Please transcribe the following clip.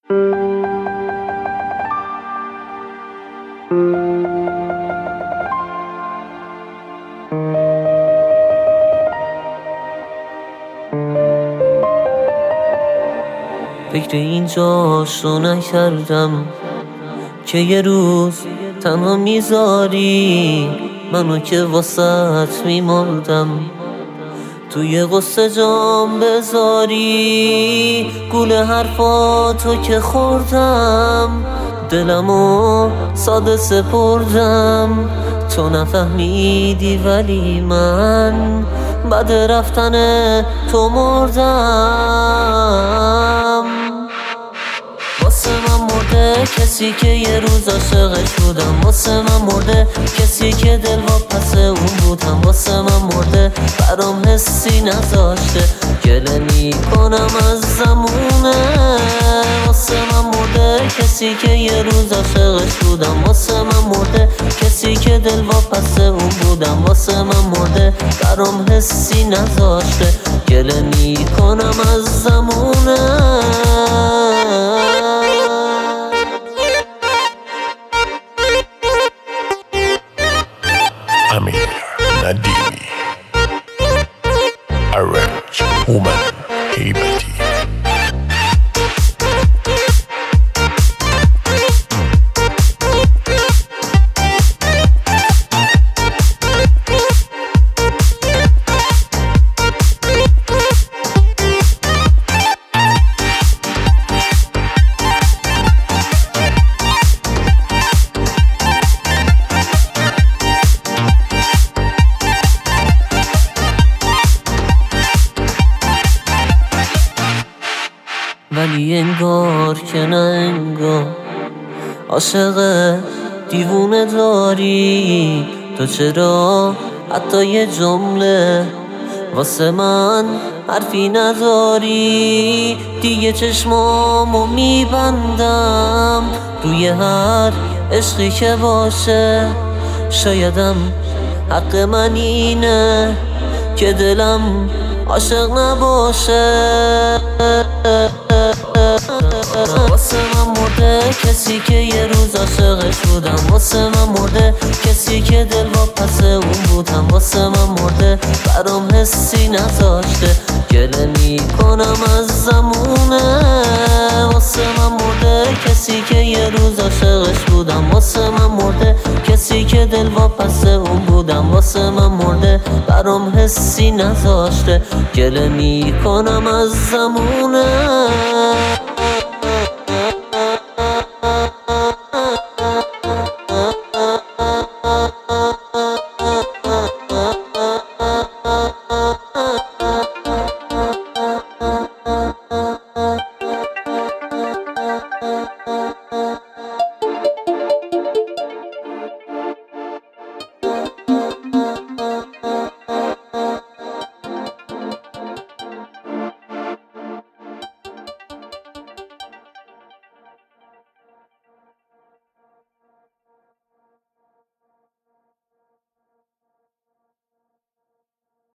فکر اینجاش رو نکردم که یه روز تنها میذاری منو که واسط میمردم، توی غصه جام بذاری گول حرفاتو که خوردم، دلمو ساده سپردم، تو نفهمیدی ولی من بعد رفتن تو مردم. واسه من مرده کسی که یه روز عاشقش بودم، واسه من مرده کسی که دل واپس اون بودم، واسه من مرده برام حسی نذاشته گله میکنم از زمونه، واسه من مرده کسی که یه روز عاشقش بودم، واسه من مرده کسی که دل واپس اون بودم، واسه من مرده برام حسی نذاشته گله میکنم از زمونه. Amir Nadimi Arrange Woman Haibati. ولی انگار که نه انگار عاشق دیوونه داری تو، چرا حتی یه جمله واسه من حرفی نداری؟ دیگه چشمامو میبندم روی هر عشقی که باشه، شایدم حق من اینه که دلم عاشق نباشه. واسه من مرده کسی که یه روز عاشقش بودم، واسه من مرده کسی که دل واپس اون بودم، واسه من مرده برام حسی نذاشته گله میکنم از زمونه، واسه من مرده کسی که یه روز عاشقش بودم، واسه من مرده کسی که دل واپس اون بودم، واسه من مرده برام حسی نذاشته گله میکنم از زمونه.